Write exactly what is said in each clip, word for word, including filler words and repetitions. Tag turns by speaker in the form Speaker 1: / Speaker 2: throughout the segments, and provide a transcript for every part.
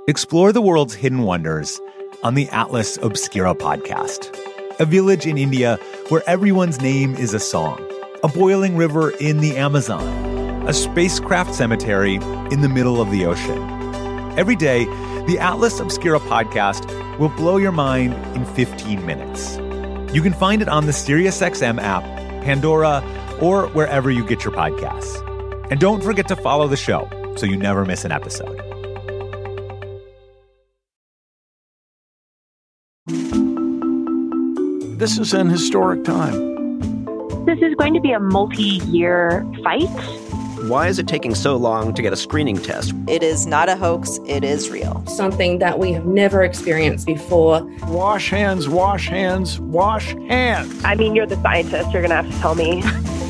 Speaker 1: Explore the world's hidden wonders on the Atlas Obscura podcast. A village in India where everyone's name is a song. A boiling river in the Amazon. A spacecraft cemetery in the middle of the ocean. Every day, the Atlas Obscura podcast will blow your mind in fifteen minutes. You can find it on the SiriusXM app, Pandora, or wherever you get your podcasts. And don't forget to follow the show so you never miss an episode.
Speaker 2: This is an historic time.
Speaker 3: This is going to be a multi-year fight.
Speaker 4: Why is it taking so long to get a screening test?
Speaker 5: It is not a hoax. It is real.
Speaker 6: Something that we have never experienced before.
Speaker 2: Wash hands, wash hands, wash hands.
Speaker 3: I mean, you're the scientist. You're going to have to tell me.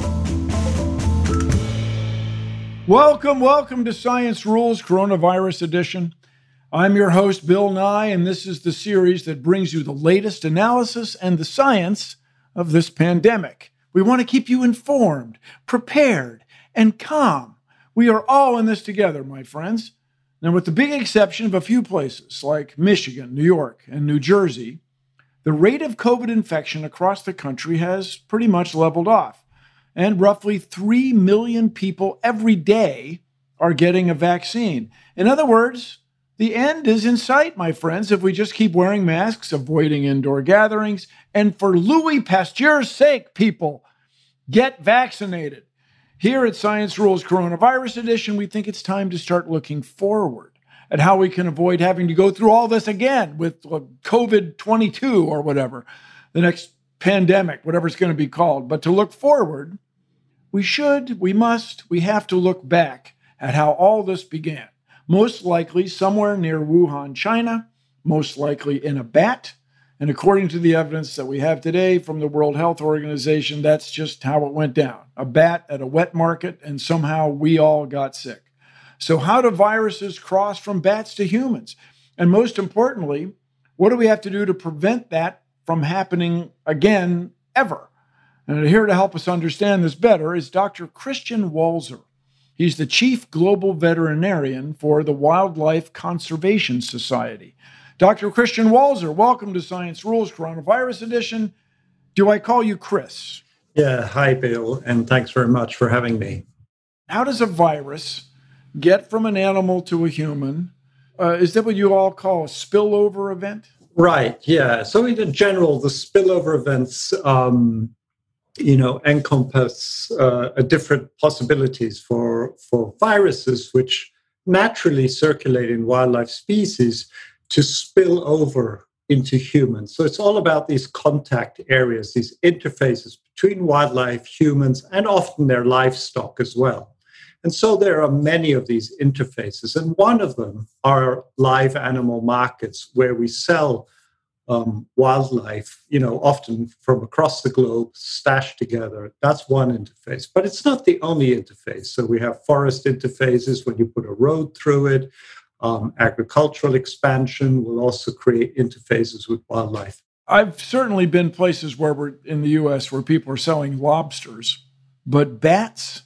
Speaker 2: Welcome, welcome to Science Rules Coronavirus Edition. I'm your host, Bill Nye, and this is the series that brings you the latest analysis and the science of this pandemic. We want to keep you informed, prepared, and calm. We are all in this together, my friends. Now, with the big exception of a few places like Michigan, New York, and New Jersey, the rate of COVID infection across the country has pretty much leveled off. And roughly three million people every day are getting a vaccine. In other words, the end is in sight, my friends, if we just keep wearing masks, avoiding indoor gatherings, and for Louis Pasteur's sake, people, get vaccinated. Here at Science Rules Coronavirus Edition, we think it's time to start looking forward at how we can avoid having to go through all this again with COVID twenty-two or whatever, the next pandemic, whatever it's going to be called. But to look forward, we should, we must, we have to look back at how all this began. Most likely somewhere near Wuhan, China, most likely in a bat. And according to the evidence that we have today from the World Health Organization, that's just how it went down. A bat at a wet market, and somehow we all got sick. So how do viruses cross from bats to humans? And most importantly, what do we have to do to prevent that from happening again, ever? And here to help us understand this better is Doctor Christian Walser. He's the chief global veterinarian for the Wildlife Conservation Society. Doctor Christian Walser, welcome to Science Rules Coronavirus Edition. Do I call you Chris?
Speaker 7: Yeah, hi, Bill, and thanks very much for having me.
Speaker 2: How does a virus get from an animal to a human? Uh, is that what you all call a spillover event?
Speaker 7: Right, yeah. So in general, the spillover events um, you know, encompass uh, different possibilities for, for viruses which naturally circulate in wildlife species to spill over into humans. So it's all about these contact areas, these interfaces between wildlife, humans, and often their livestock as well. And so there are many of these interfaces, and one of them are live animal markets where we sell Um, wildlife, you know, often from across the globe, stashed together. That's one interface. But it's not the only interface. So we have forest interfaces when you put a road through it. Um, agricultural expansion will also create interfaces with wildlife.
Speaker 2: I've certainly been places where we're in the U S where people are selling lobsters, but bats,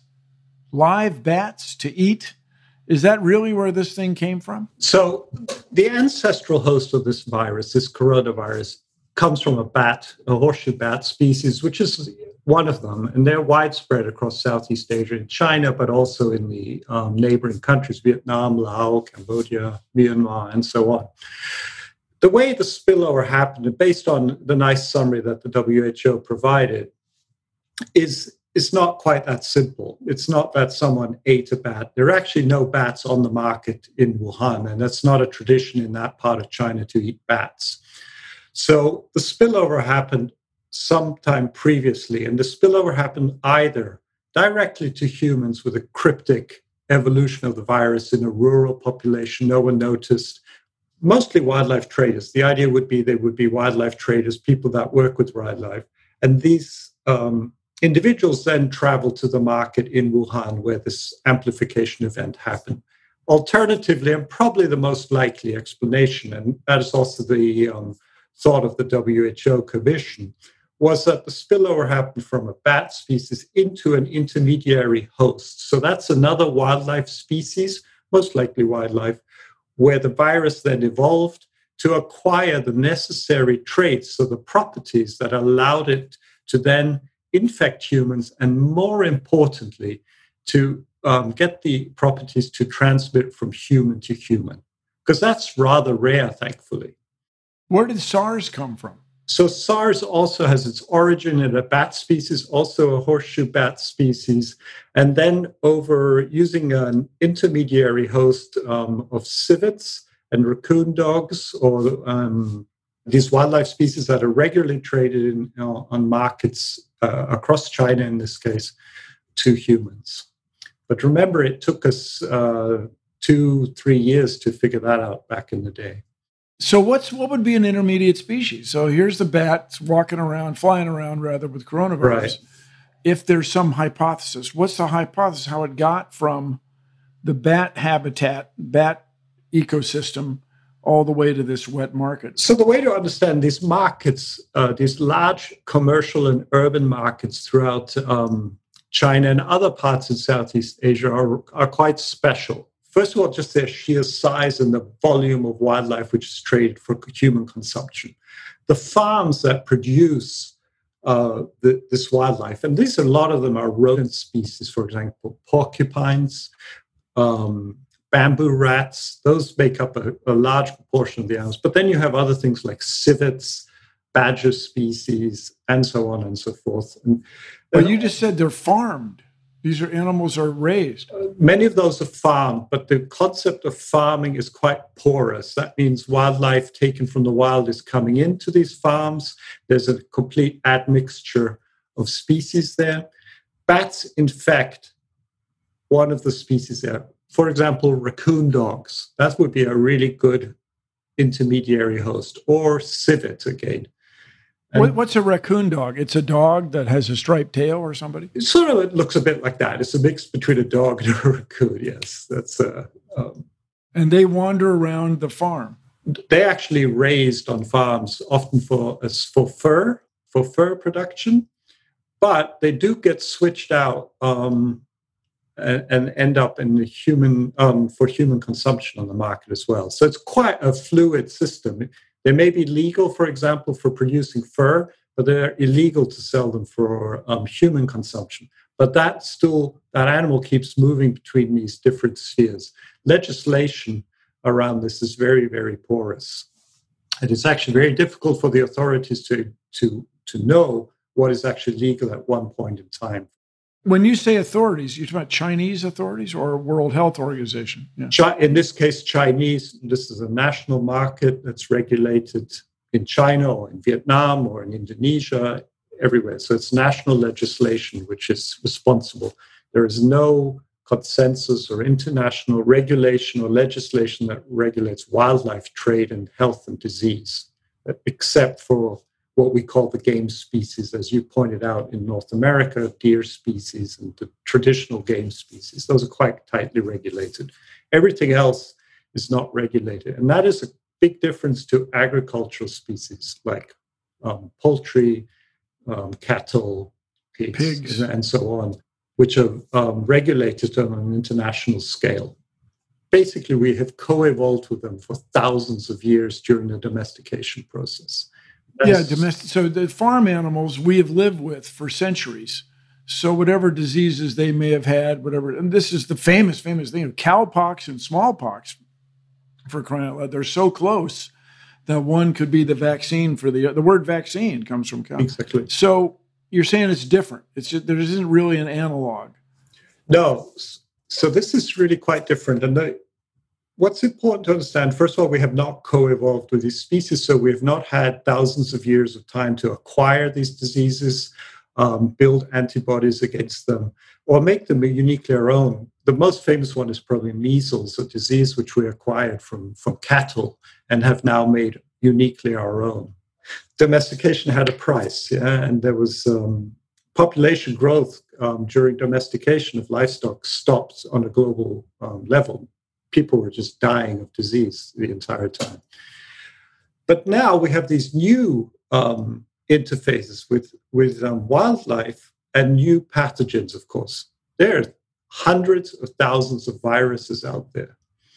Speaker 2: live bats to eat, is that really where this thing came from?
Speaker 7: So the ancestral host of this virus, this coronavirus, comes from a bat, a horseshoe bat species, which is one of them. And they're widespread across Southeast Asia and China, but also in the um, neighboring countries, Vietnam, Laos, Cambodia, Myanmar, and so on. The way the spillover happened, based on the nice summary that the W H O provided, is it's not quite that simple. It's not that someone ate a bat. There are actually no bats on the market in Wuhan, and that's not a tradition in that part of China to eat bats. So the spillover happened sometime previously, and the spillover happened either directly to humans with a cryptic evolution of the virus in a rural population no one noticed, mostly wildlife traders. The idea would be they would be wildlife traders, people that work with wildlife, and these um, individuals then travel to the market in Wuhan where this amplification event happened. Alternatively, and probably the most likely explanation, and that is also the um, thought of the W H O Commission, was that the spillover happened from a bat species into an intermediary host. So that's another wildlife species, most likely wildlife, where the virus then evolved to acquire the necessary traits, so the properties that allowed it to then infect humans, and more importantly, to um, get the properties to transmit from human to human, because that's rather rare, thankfully.
Speaker 2: Where did SARS come from?
Speaker 7: So SARS also has its origin in a bat species, also a horseshoe bat species, and then over using an intermediary host um, of civets and raccoon dogs, or um, these wildlife species that are regularly traded in, you know, on markets uh, across China, in this case, to humans. But remember, it took us uh, two, three years to figure that out back in the day.
Speaker 2: So what's what would be an intermediate species? So here's the bat walking around, flying around, rather, with coronavirus.
Speaker 7: Right.
Speaker 2: If there's some hypothesis, what's the hypothesis, how it got from the bat habitat, bat ecosystem, all the way to this wet market?
Speaker 7: So the way to understand these markets, uh, these large commercial and urban markets throughout um, China and other parts of Southeast Asia are, are quite special. First of all, just their sheer size and the volume of wildlife which is traded for human consumption. The farms that produce uh, the, this wildlife, and these, a lot of them are rodent species, for example, porcupines, um, bamboo rats, those make up a, a large proportion of the animals. But then you have other things like civets, badger species, and so on and so forth. And,
Speaker 2: But
Speaker 7: and
Speaker 2: you just said they're farmed. These are animals are raised.
Speaker 7: Many of those are farmed, but the concept of farming is quite porous. That means wildlife taken from the wild is coming into these farms. There's a complete admixture of species there. Bats infect one of the species there. For example, raccoon dogs. That would be a really good intermediary host, or civet again.
Speaker 2: What, what's a raccoon dog? It's a dog that has a striped tail or somebody?
Speaker 7: It sort of, it looks a bit like that. It's a mix between a dog and a raccoon, yes. That's uh, um,
Speaker 2: And they wander around the farm.
Speaker 7: They're actually raised on farms, often for, as for fur, for fur production. But they do get switched out um, and, and end up in the human um, for human consumption on the market as well. So it's quite a fluid system. They may be legal, for example, for producing fur, but they're illegal to sell them for um, human consumption. But that still, that animal keeps moving between these different spheres. Legislation around this is very, very porous. And it's actually very difficult for the authorities to, to, to know what is actually legal at one point in time.
Speaker 2: When you say authorities, you're talking about Chinese authorities or World Health Organization?
Speaker 7: Yeah. In this case, Chinese. This is a national market that's regulated in China or in Vietnam or in Indonesia, everywhere. So it's national legislation which is responsible. There is no consensus or international regulation or legislation that regulates wildlife trade and health and disease, except for what we call the game species, as you pointed out in North America, deer species and the traditional game species. Those are quite tightly regulated. Everything else is not regulated. And that is a big difference to agricultural species like um, poultry, um, cattle, pigs, pigs, and so on, which are um, regulated on an international scale. Basically, we have co-evolved with them for thousands of years during the domestication process. That's,
Speaker 2: yeah, domestic. So the farm animals we have lived with for centuries. So whatever diseases they may have had, whatever, and this is the famous, famous thing of cowpox and smallpox, for crying out loud. They're so close that one could be the vaccine for the, the word vaccine comes from cow.
Speaker 7: Exactly.
Speaker 2: So you're saying it's different. It's just, there isn't really an analog.
Speaker 7: No. So this is really quite different. And the, what's important to understand, first of all, we have not co-evolved with these species, so we have not had thousands of years of time to acquire these diseases, um, build antibodies against them, or make them uniquely our own. The most famous one is probably measles, a disease which we acquired from, from cattle and have now made uniquely our own. Domestication had a price, yeah, and there was um, population growth um, during domestication of livestock stopped on a global um, level. People were just dying of disease the entire time. But now we have these new um, interfaces with, with um, wildlife and new pathogens, of course. There are hundreds of thousands of viruses out there.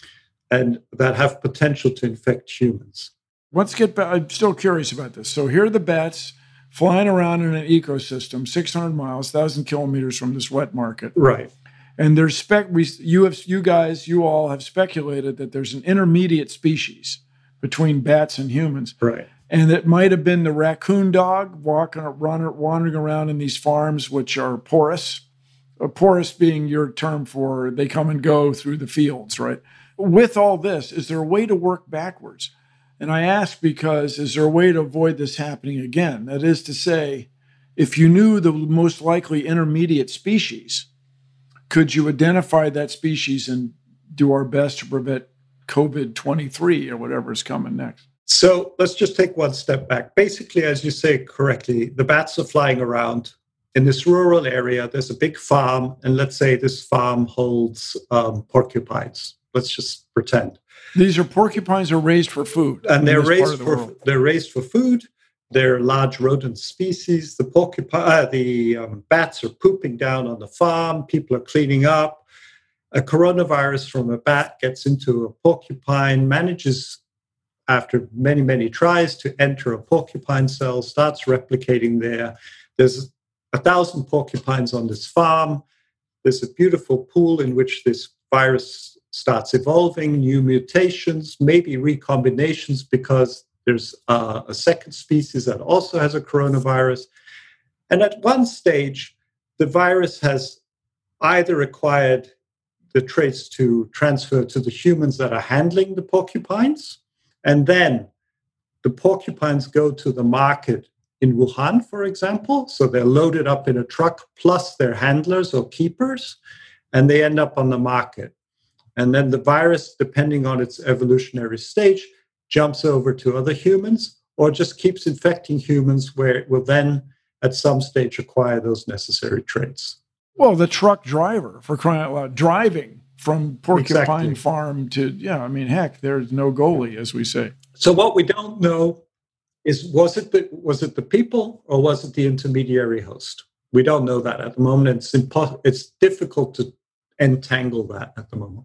Speaker 7: and that have potential to infect humans.
Speaker 2: Let's get back. I'm still curious about this. So here are the bats flying around in an ecosystem, six hundred miles, one thousand kilometers from this wet market.
Speaker 7: Right.
Speaker 2: And there's spec. We, you have, you guys, you all have speculated that there's an intermediate species between bats and humans.
Speaker 7: Right.
Speaker 2: And it might have been the raccoon dog walking, running, wandering around in these farms, which are porous. A porous being your term for they come and go through the fields, right? With all this, is there a way to work backwards? And I ask because is there a way to avoid this happening again? That is to say, if you knew the most likely intermediate species, could you identify that species and do our best to prevent COVID twenty-three or whatever is coming next?
Speaker 7: So let's just take one step back. Basically, as you say correctly, the bats are flying around in this rural area. There's a big farm, and let's say this farm holds um, porcupines. Let's just pretend.
Speaker 2: These are porcupines are raised for food,
Speaker 7: and they're raised the for world. they're raised for food. They're large rodent species. The porcupine, uh, the um, bats are pooping down on the farm. People are cleaning up. A coronavirus from a bat gets into a porcupine, manages after many many tries to enter a porcupine cell, starts replicating there. There's a thousand porcupines on this farm. There's a beautiful pool in which this virus starts evolving, new mutations, maybe recombinations because there's uh, a second species that also has a coronavirus. And at one stage, the virus has either acquired the traits to transfer to the humans that are handling the porcupines, and then the porcupines go to the market in Wuhan, for example. So they're loaded up in a truck plus their handlers or keepers, and they end up on the market. And then the virus, depending on its evolutionary stage, jumps over to other humans or just keeps infecting humans where it will then at some stage acquire those necessary traits.
Speaker 2: Well, the truck driver, for crying out loud, driving from porcupine
Speaker 7: exactly.
Speaker 2: farm to, yeah, I mean, heck, there's no goalie, as we say.
Speaker 7: So what we don't know is, was it the, was it the people or was it the intermediary host? We don't know that at the moment. It's impo- It's difficult to entangle that at the moment.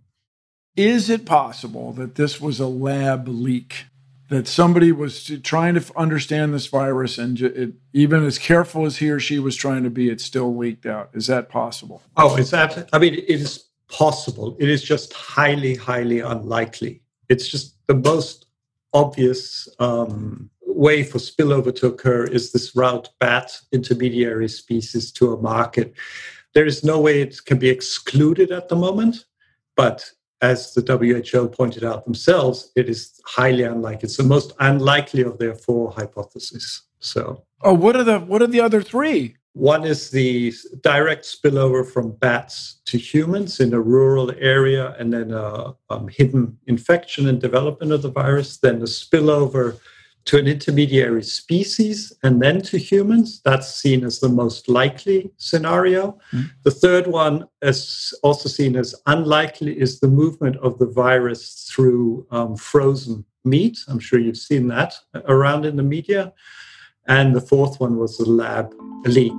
Speaker 2: Is it possible that this was a lab leak, that somebody was trying to understand this virus and it, even as careful as he or she was trying to be, it still leaked out? Is that possible?
Speaker 7: Oh, it's that. I mean, it is possible. It is just highly, highly unlikely. It's just the most obvious um, way for spillover to occur is this route bat intermediary species to a market. There is no way it can be excluded at the moment, but as the W H O pointed out themselves, it is highly unlikely. It's the most unlikely of their four hypotheses. So,
Speaker 2: oh, what are the what are the other three?
Speaker 7: One is the direct spillover from bats to humans in a rural area, and then a um, hidden infection and development of the virus. Then the spillover to an intermediary species and then to humans. That's seen as the most likely scenario. Mm-hmm. The third one, is also seen as unlikely, is the movement of the virus through um, frozen meat. I'm sure you've seen that around in the media. And the fourth one was the lab leak.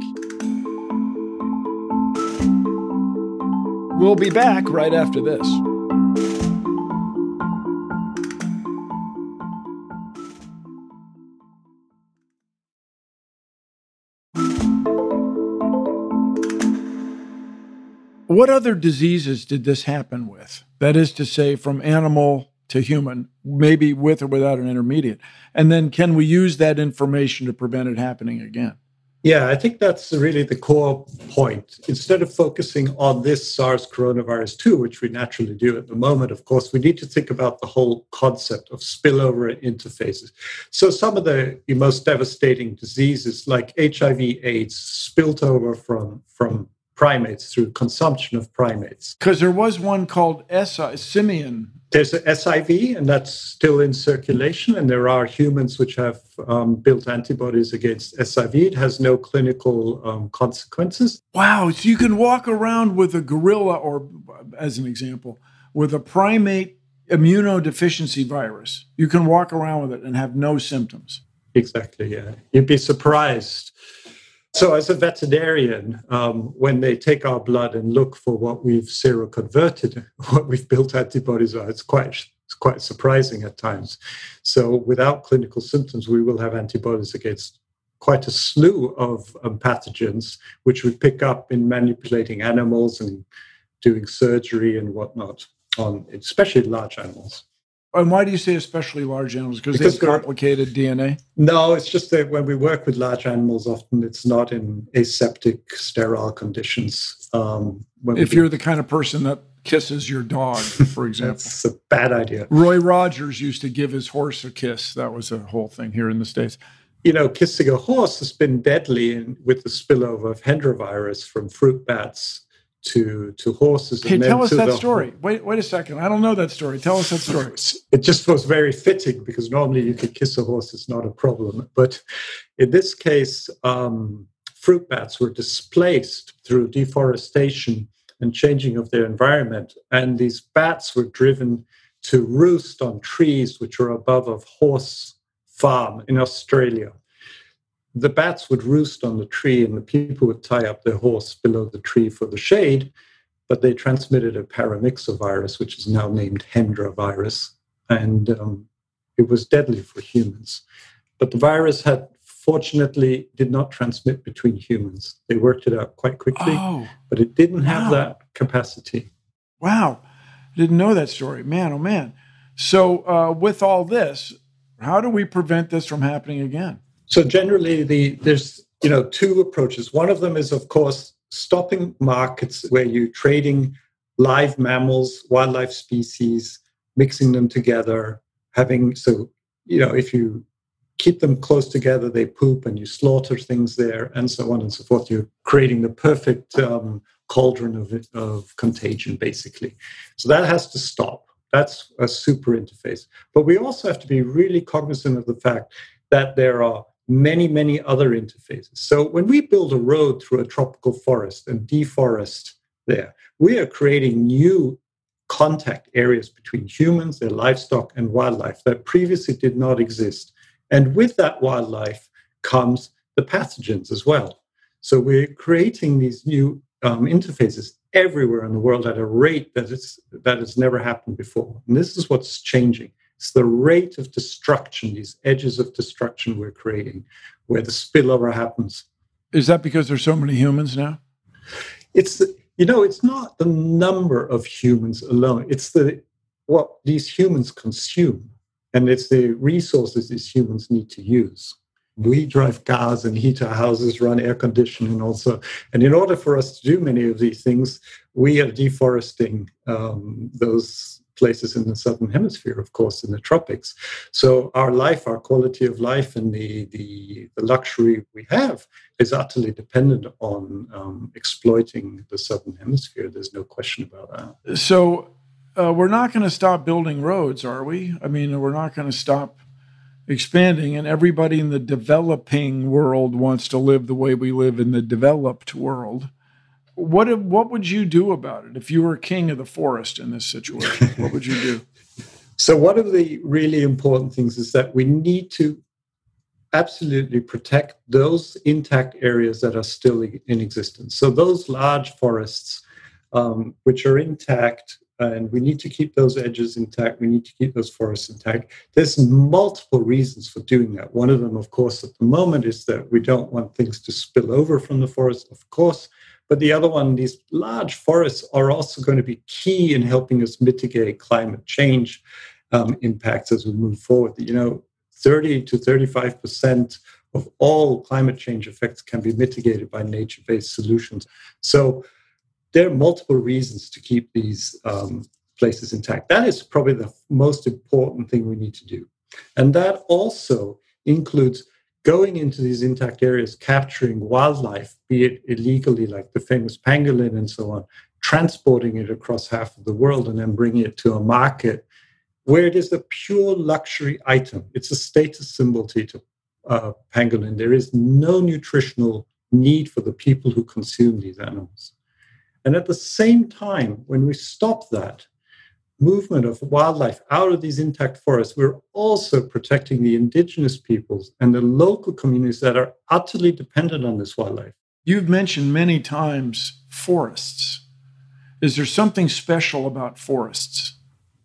Speaker 2: We'll be back right after this. What other diseases did this happen with? That is to say, from animal to human, maybe with or without an intermediate. And then can we use that information to prevent it happening again?
Speaker 7: Yeah, I think that's really the core point. Instead of focusing on this SARS coronavirus two, which we naturally do at the moment, of course, we need to think about the whole concept of spillover interfaces. So some of the most devastating diseases like H I V AIDS spilled over from, from primates through consumption of primates.
Speaker 2: Because there was one called S I, simian.
Speaker 7: There's a S I V, and that's still in circulation, and there are humans which have um, built antibodies against S I V. It has no clinical um, consequences.
Speaker 2: Wow, so you can walk around with a gorilla, or as an example, with a primate immunodeficiency virus. You can walk around with it and have no symptoms.
Speaker 7: Exactly, yeah. You'd be surprised. So as a veterinarian, um, when they take our blood and look for what we've seroconverted, what we've built antibodies on, it's quite quite surprising at times. So without clinical symptoms, we will have antibodies against quite a slew of um, pathogens, which we pick up in manipulating animals and doing surgery and whatnot on especially large animals.
Speaker 2: And why do you say especially large animals? Because they have complicated D N A?
Speaker 7: No, it's just that when we work with large animals, often it's not in aseptic, sterile conditions. Um,
Speaker 2: if you're the kind of person that kisses your dog, for example.
Speaker 7: That's a bad idea.
Speaker 2: Roy Rogers used to give his horse a kiss. That was a whole thing here in the States.
Speaker 7: You know, kissing a horse has been deadly in, with the spillover of Hendra virus from fruit bats to to horses.
Speaker 2: Hey,
Speaker 7: and
Speaker 2: tell us that
Speaker 7: the,
Speaker 2: story. Wait, wait a second. I don't know that story. Tell us that story.
Speaker 7: It just was very fitting because normally you could kiss a horse; it's not a problem. But in this case, um, fruit bats were displaced through deforestation and changing of their environment, and these bats were driven to roost on trees which are above a horse farm in Australia. The bats would roost on the tree and the people would tie up their horse below the tree for the shade, but they transmitted a paramyxovirus, which is now named Hendra virus, and um, it was deadly for humans. But the virus had, fortunately, did not transmit between humans. They worked it out quite quickly,
Speaker 2: oh,
Speaker 7: but it didn't have
Speaker 2: wow.
Speaker 7: that capacity.
Speaker 2: Wow. I didn't know that story. Man, oh man. So uh, with all this, how do we prevent this from happening again?
Speaker 7: So generally, the there's you know two approaches. One of them is, of course, stopping markets where you're trading live mammals, wildlife species, mixing them together, having so you know if you keep them close together, they poop, and you slaughter things there, and so on and so forth. You're creating the perfect um, cauldron of of contagion, basically. So that has to stop. That's a super interface. But we also have to be really cognizant of the fact that there are many, many other interfaces. So when we build a road through a tropical forest and deforest there, we are creating new contact areas between humans, their livestock, and wildlife that previously did not exist. And with that wildlife comes the pathogens as well. So we're creating these new um, interfaces everywhere in the world at a rate that is that has never happened before. And this is what's changing. It's the rate of destruction, these edges of destruction we're creating, where the spillover happens.
Speaker 2: Is that because there's so many humans now?
Speaker 7: It's the, you know, it's not the number of humans alone. It's the what these humans consume, and it's the resources these humans need to use. We drive cars and heat our houses, run air conditioning also. And in order for us to do many of these things, we are deforesting um, those places in the southern hemisphere, of course, in the tropics. So our life, our quality of life, and the the, the luxury we have is utterly dependent on um, exploiting the southern hemisphere. There's no question about that.
Speaker 2: So uh, we're not going to stop building roads, are we? I mean, we're not going to stop expanding, and everybody in the developing world wants to live the way we live in the developed world. What what would you do about it if you were king of the forest in this situation? What would you do?
Speaker 7: So one of the really important things is that we need to absolutely protect those intact areas that are still in existence. So those large forests, um, which are intact, and we need to keep those edges intact. We need to keep those forests intact. There's multiple reasons for doing that. One of them, of course, at the moment is that we don't want things to spill over from the forest, of course. But the other one, these large forests are also going to be key in helping us mitigate climate change um, impacts as we move forward. You know, thirty to thirty-five percent of all climate change effects can be mitigated by nature-based solutions. So there are multiple reasons to keep these um, places intact. That is probably the most important thing we need to do. And that also includes going into these intact areas, capturing wildlife, be it illegally, like the famous pangolin and so on, transporting it across half of the world and then bringing it to a market where it is a pure luxury item. It's a status symbol to eat a uh, pangolin. There is no nutritional need for the people who consume these animals. And at the same time, when we stop that movement of wildlife out of these intact forests, we're also protecting the indigenous peoples and the local communities that are utterly dependent on this wildlife.
Speaker 2: You've mentioned many times forests. Is there something special about forests?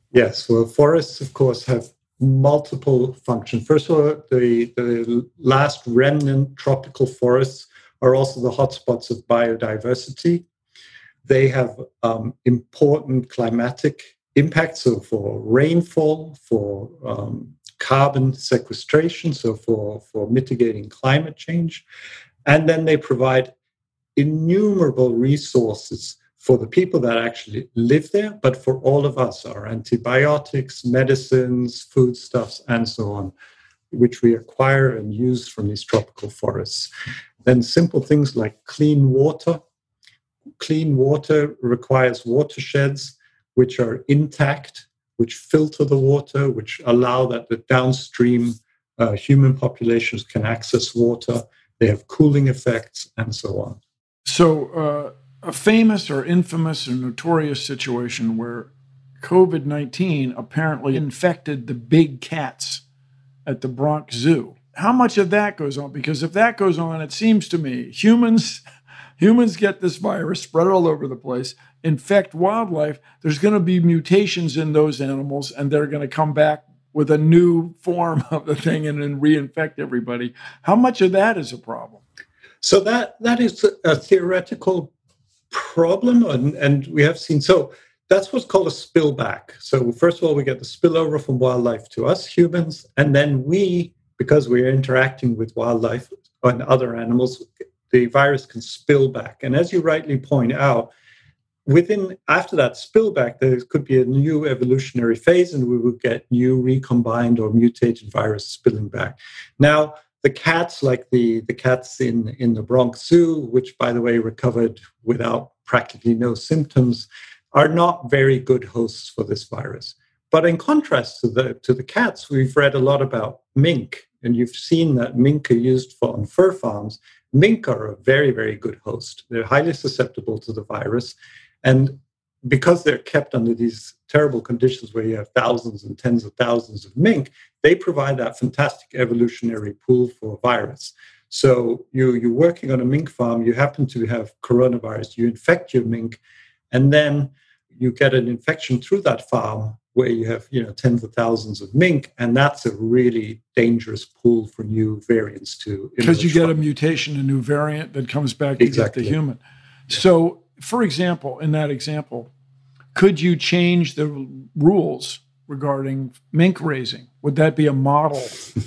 Speaker 7: Yes, well, forests, of course, have multiple functions. First of all, the, the last remnant tropical forests are also the hotspots of biodiversity. They have um, important climatic impacts, so for rainfall, for um, carbon sequestration, so for, for mitigating climate change. And then they provide innumerable resources for the people that actually live there, but for all of us, our antibiotics, medicines, foodstuffs, and so on, which we acquire and use from these tropical forests. Then simple things like clean water. Clean water requires watersheds which are intact, which filter the water, which allow that the downstream uh, human populations can access water. They have cooling effects, and so on.
Speaker 2: So uh, a famous or infamous or notorious situation where COVID nineteen apparently infected the big cats at the Bronx Zoo. How much of that goes on? Because if that goes on, it seems to me humans humans get this virus, spread it all over the place, infect wildlife. There's going to be mutations in those animals, and they're going to come back with a new form of the thing and then reinfect everybody. How much of that is a problem?
Speaker 7: So that that is a theoretical problem, and, and we have seen, so that's what's called a spillback. So first of all, we get the spillover from wildlife to us, humans, and then we, because we're interacting with wildlife and other animals, the virus can spill back. And as you rightly point out, within, after that spillback, there could be a new evolutionary phase, and we would get new recombined or mutated virus spilling back. Now, the cats, like the, the cats in, in the Bronx Zoo, which, by the way, recovered without practically no symptoms, are not very good hosts for this virus. But in contrast to the, to the cats, we've read a lot about mink, and you've seen that mink are used for on fur farms. Mink are a very, very good host. They're highly susceptible to the virus. And because they're kept under these terrible conditions where you have thousands and tens of thousands of mink, they provide that fantastic evolutionary pool for a virus. So you, you're working on a mink farm, you happen to have coronavirus, you infect your mink, and then you get an infection through that farm where you have, you know, tens of thousands of mink, and that's a really dangerous pool for new variants to...
Speaker 2: Because you get a mutation, a new variant that comes back to
Speaker 7: exactly.
Speaker 2: get the human. So, for example, in that example, could you change the rules regarding mink raising? Would that be a model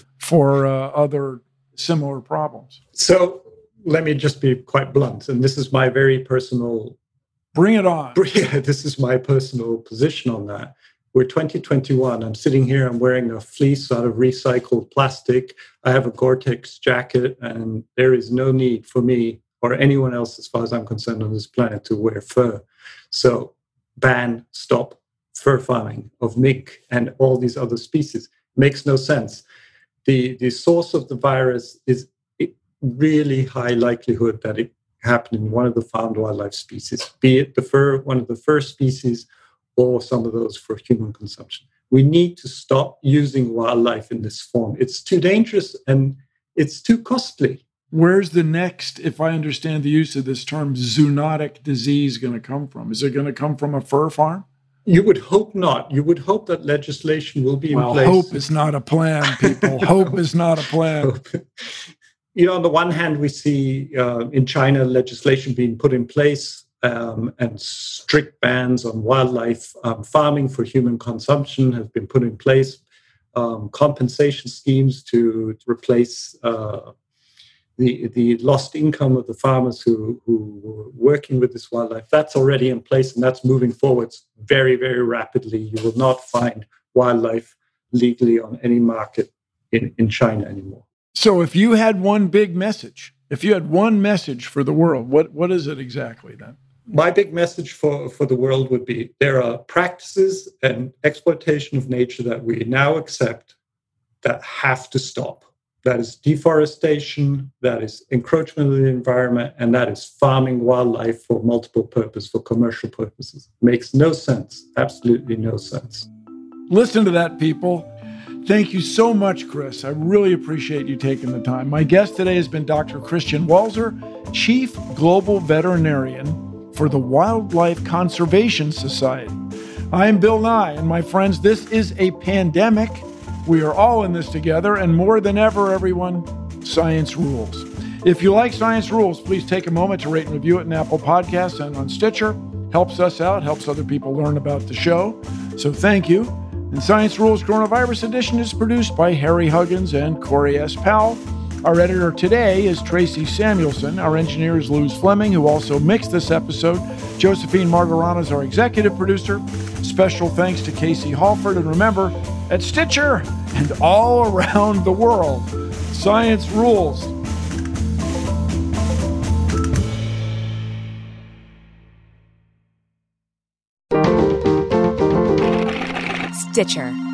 Speaker 2: for uh, other similar problems?
Speaker 7: So let me just be quite blunt, and this is my very personal...
Speaker 2: Bring it on.
Speaker 7: Yeah, this is my personal position on that. We're twenty twenty-one. I'm sitting here, I'm wearing a fleece out of recycled plastic. I have a Gore-Tex jacket, and there is no need for me or anyone else, as far as I'm concerned, on this planet to wear fur. So ban, stop fur farming of mink and all these other species. Makes no sense. The, the source of the virus is really high likelihood that it happened in one of the farmed wildlife species, be it the fur, one of the fur species, or some of those for human consumption. We need to stop using wildlife in this form. It's too dangerous and it's too costly.
Speaker 2: Where's the next, if I understand the use of this term, zoonotic disease going to come from? Is it going to come from a fur farm?
Speaker 7: You would hope not. You would hope that legislation will be
Speaker 2: well,
Speaker 7: in place.
Speaker 2: Hope is not a plan, people. Hope is not a plan.
Speaker 7: Hope. You know, on the one hand, we see uh, in China legislation being put in place um, and strict bans on wildlife um, farming for human consumption have been put in place. Um, compensation schemes to, to replace uh, the the lost income of the farmers who, who were working with this wildlife. That's already in place, and that's moving forwards very, very rapidly. You will not find wildlife legally on any market in, in China anymore.
Speaker 2: So if you had one big message, if you had one message for the world, what, what is it exactly then?
Speaker 7: My big message for, for the world would be there are practices and exploitation of nature that we now accept that have to stop. That is deforestation, that is encroachment of the environment, and that is farming wildlife for multiple purposes, for commercial purposes. Makes no sense, absolutely no sense.
Speaker 2: Listen to that, people. Thank you so much, Chris. I really appreciate you taking the time. My guest today has been Doctor Christian Walser, Chief Global Veterinarian for the Wildlife Conservation Society. I'm Bill Nye, and my friends, this is a pandemic. We are all in this together, and more than ever, everyone, science rules. If you like Science Rules, please take a moment to rate and review it in Apple Podcasts and on Stitcher. Helps us out, helps other people learn about the show. So thank you. And Science Rules Coronavirus Edition is produced by Harry Huggins and Corey S. Powell. Our editor today is Tracy Samuelson. Our engineer is Luz Fleming, who also mixed this episode. Josephine Margarana is our executive producer. Special thanks to Casey Halford. And remember, at Stitcher and all around the world, science rules.
Speaker 8: Stitcher.